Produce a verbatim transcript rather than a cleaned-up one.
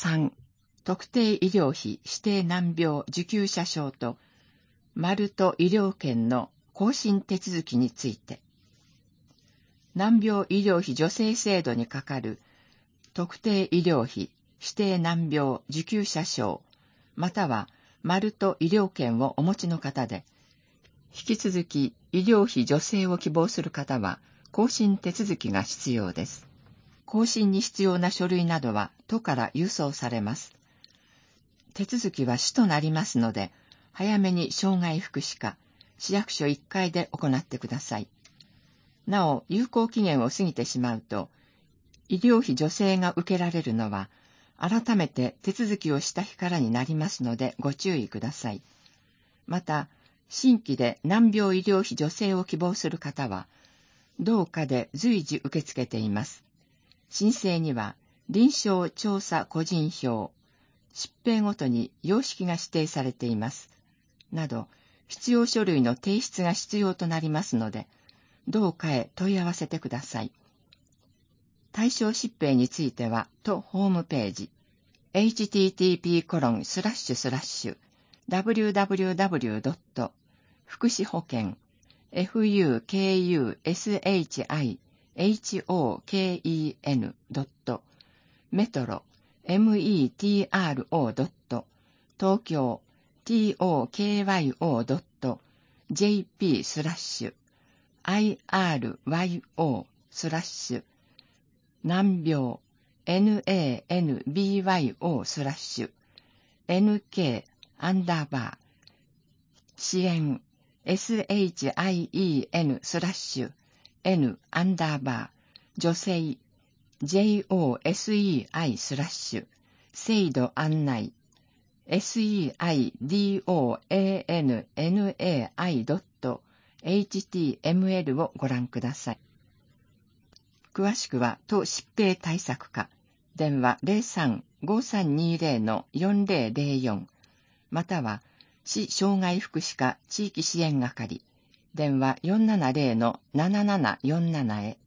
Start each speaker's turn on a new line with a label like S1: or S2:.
S1: さん、特定医療費指定難病受給者証とマルト医療券の更新手続きについて、難病医療費助成制度にかかる特定医療費指定難病受給者証またはマルト医療券をお持ちの方で、引き続き医療費助成を希望する方は更新手続きが必要です。更新に必要な書類などは都から郵送されます。手続きは市となりますので、早めに障害福祉課、市役所いっかいで行ってください。なお、有効期限を過ぎてしまうと、医療費助成が受けられるのは、改めて手続きをした日からになりますのでご注意ください。また、新規で難病医療費助成を希望する方は、同課で随時受け付けています。申請には、臨床調査個人票、疾病ごとに様式が指定されています。など、必要書類の提出が必要となりますので、同課へ問い合わせてください。対象疾病については、都ホームページ、エイチティーティーピーコロンスラッシュスラッシュダブリューダブリューダブリュードット福祉保険 エフユーケーユーエスエイチアイエイチオーケーイーエヌ ドットメトロ メトロ ドット東京 トクヨ ドット ジェーピー スラッシュ アイアールワイオー スラッシュ難病 ナンビーヨー スラッシュ エヌケー アンダーバー支援 シン スラッシュ N アンダーバー助成 ジェイオーエスイーアイ スラッシュ制度案内 セイドアンナイ ドット エイチティーエムエル をご覧ください。詳しくは都疾病対策課電話 ゼロさん ごさんにゼロ のよんゼロゼロよん または市障害福祉課地域支援係電話 よんななゼロ のななななよんなな へ